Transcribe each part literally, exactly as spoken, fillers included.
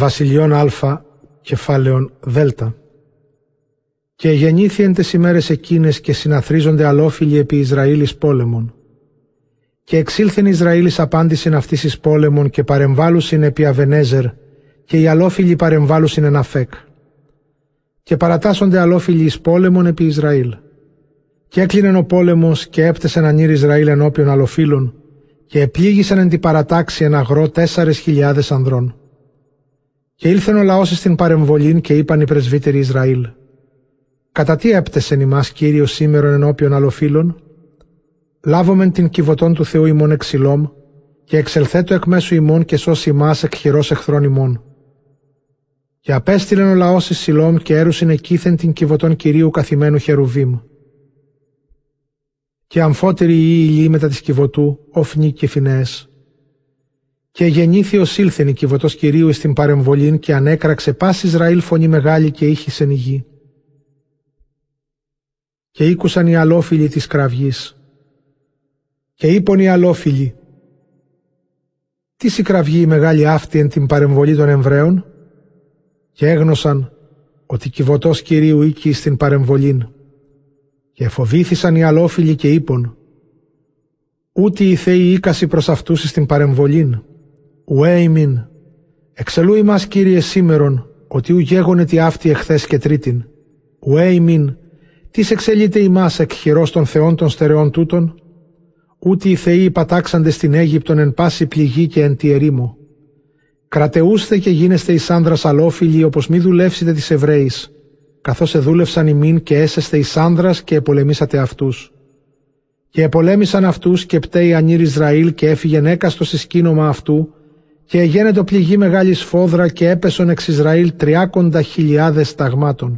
Βασιλιών Α, κεφάλαιον Δ. Και γεννήθη εν τες ημέρες εκείνες και συναθρίζονται αλόφιλοι επί Ισραήλ εις πόλεμον. Και εξήλθεν Ισραήλ απάντησιν αυτής εις πόλεμον και παρεμβάλλουσιν επί Αβενέζερ, και οι αλόφιλοι παρεμβάλλουσιν εν Αφέκ. Και παρατάσσονται αλόφιλοι εις πόλεμον επί Ισραήλ. Και έκλεινεν ο πόλεμος και έπτεσεν ανήρ Ισραήλ ενώπιον αλοφίλων, και επλήγησαν εν τη παρατάξη εν αγρό τέσσαρες χιλιάδες ανδρών. Και ήλθεν ο λαός στην παρεμβολήν και είπαν οι πρεσβύτεροι Ισραήλ: κατά τι έπτεσεν ημάς Κύριος σήμερον ενώπιον αλοφίλων? Λάβομεν την κυβωτών του Θεού ημών εξ Σιλόμ, και εξελθέτω εκ μέσου ημών και σώσει ημάς εκ χειρός εχθρών ημών. Και απέστειλεν ο λαός εις Σιλόμ και έρουσιν εκείθεν την κυβωτών Κυρίου καθημένου Χερουβίμ. Και αμφότεροι οι ηλιοί μετά της κυβωτού, Οφνί και Φινεές. Και γεννήθη ο σύλθεν η κυβωτός Κυρίου εις την παρεμβολήν και ανέκραξε πας Ισραήλ φωνή μεγάλη και ήχησεν η γη. Και ήκουσαν οι αλόφιλοι της κραυγής. Και είπον οι αλόφιλοι: τι η κραυγή η μεγάλη αυτή εν την παρεμβολή των Εβραίων? Και έγνωσαν ότι κυβωτός Κυρίου ήκει στην παρεμβολήν. Και εφοβήθησαν οι αλόφιλοι και είπον: ούτι οι θεοί ήκασι προς αυτούς στην παρεμβολήν. Ουέ ημίν, εξελού ημάς Κύριε σήμερον, ότι ου γέγονε τι αυτή εχθές και τρίτην. Ουέ ημίν, τις εξελείται ημάς εκ χειρός των θεών των στερεών τούτων? Ούτι οι θεοί πατάξαντε στην Αίγυπτον εν πάση πληγή και εν τη ερήμο. Κρατεούστε και γίνεστε εις άνδρας αλόφιλοι, όπως μη δουλεύσετε τις Εβραίης, καθώς εδούλευσαν ημίν και έσεστε εις άνδρας και επολεμήσατε αυτούς. Και επολέμησαν αυτούς και πτέει ανήρ Ισραήλ και έφυγεν έκαστος εις σκήνομα αυτού, και εγένετο πληγή μεγάλη σφόδρα και έπεσον εξ Ισραήλ τριάκοντα χιλιάδες σταγμάτων.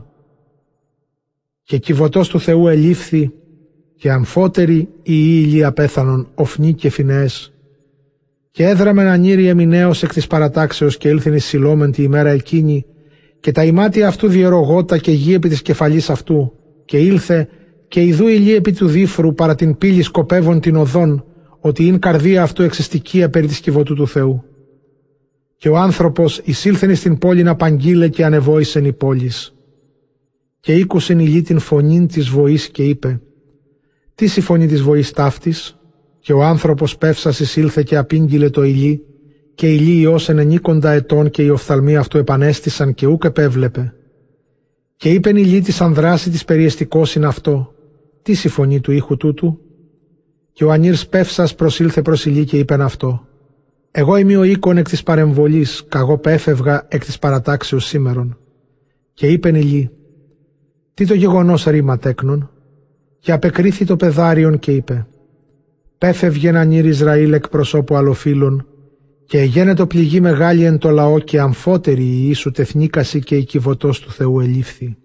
Και κυβωτός του Θεού ελήφθη, και αμφότεροι οι ήλιοι απέθανον, Οφνί και Φινεές. Και έδραμεν ανήρη εμινέως εκ της παρατάξεως και ήλθεν εις Σιλόμεν τη ημέρα εκείνη, και τα ημάτια αυτού διερογότα και γη επί της κεφαλής αυτού, και ήλθε και ιδού ηλί επί του δίφρου παρά την πύλη σκοπεύων την οδόν, ότι ειν καρδία αυτού εξαιστικία περί της κυβωτού του Θεού. Και ο άνθρωπος εισήλθεν εις την πόλη να παγγείλε και ανεβόησεν η πόλης. Και ήκουσεν ηλί την φωνήν της βοής και είπε: τι η φωνή της βοής ταύτης? Και ο άνθρωπος πεύσας εισήλθε και απήγγειλε το ηλί, και ηλί ιός ενενήκοντα ετών και οι οφθαλμοί αυτού επανέστησαν και ούκ επέβλεπε. Και είπεν ηλί της ανδράση της περιεστικός είναι αυτό, τι η φωνή του ήχου τούτου? Και ο ανήρς πεύσας προσήλθε προς ηλί και είπεν αυτό: εγώ είμαι ο οίκον εκ της παρεμβολής, καγώ πέφευγα εκ της παρατάξεως σήμερον. Και είπεν ηλί: τι το γεγονός ρήμα τέκνον? Και απεκρίθη το πεδάριον και είπε: πέφευγεν ανήρ Ισραήλ εκ προσώπου αλοφίλων, και εγένετο πληγή μεγάλη εν το λαό και αμφότερη η Ιησού τεθνίκαση και η κυβωτός του Θεού ελήφθη.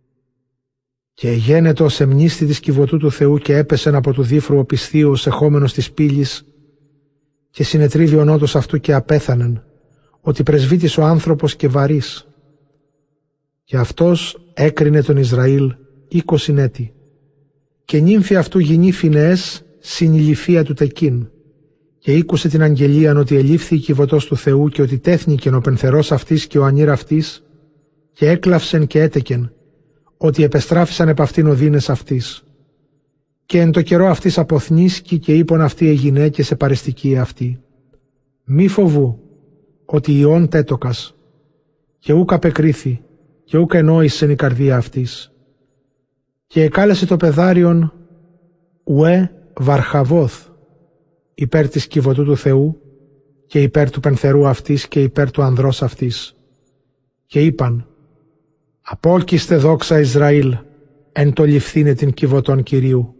Και εγένετο σε μνήστη της κυβωτού του Θεού και έπεσεν από του δίφρου ο πισθίος εχόμενος της πύλης, και συνετρίβει ο νότος αυτού και απέθανεν, ότι πρεσβύτης ο άνθρωπος και βαρύς. Και αυτός έκρινε τον Ισραήλ είκοσιν έτη. Και νύμφη αυτού γυνή Φινεές συνηλυφία του Τεκίν. Και ήκουσε την αγγελίαν ότι ελήφθη η κυβωτός του Θεού και ότι τέθνικεν ο πενθερός αυτής και ο ανήρ αυτής, και έκλαυσεν και έτεκεν, ότι επεστράφησαν επ' αυτήν οδύνες αυτής. Και εν το καιρό αυτής αποθνίσκει και είπον αυτή οι γυναίκες σε παρεστική αυτή: μη φοβού, ότι ιών τέτοκας. Και ούκ απεκρίθη, και ούκ ενόησεν η καρδία αυτής. Και εκάλεσε το πεδάριον Ουέ Βαρχαβόθ, υπέρ της κυβωτού του Θεού και υπέρ του πενθερού αυτής και υπέρ του ανδρός αυτής. Και είπαν: απόκειστε δόξα Ισραήλ, εν το ληφθήνε την κυβωτών Κυρίου.